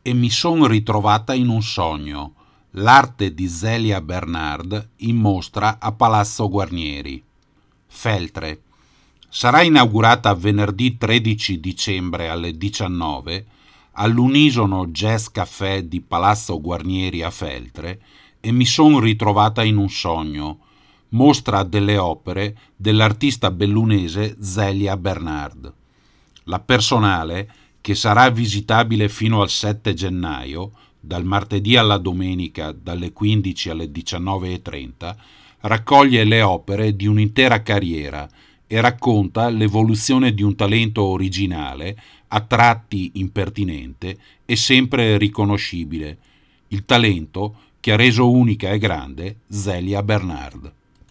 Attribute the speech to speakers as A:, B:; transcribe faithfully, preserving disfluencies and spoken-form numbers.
A: e mi son ritrovata in un sogno, l'arte di Zelia Bernard in mostra a Palazzo Guarnieri. Feltre. Sarà inaugurata venerdì tredici dicembre alle diciannove all'Unisono Jazz Café di Palazzo Guarnieri a Feltre e mi son ritrovata in un sogno, mostra delle opere dell'artista bellunese Zelia Bernard. La personale, che sarà visitabile fino al sette gennaio, dal martedì alla domenica dalle quindici alle diciannove e trenta, raccoglie le opere di un'intera carriera e racconta l'evoluzione di un talento originale, a tratti impertinente e sempre riconoscibile, il talento che ha reso unica e grande Zelia Bernard.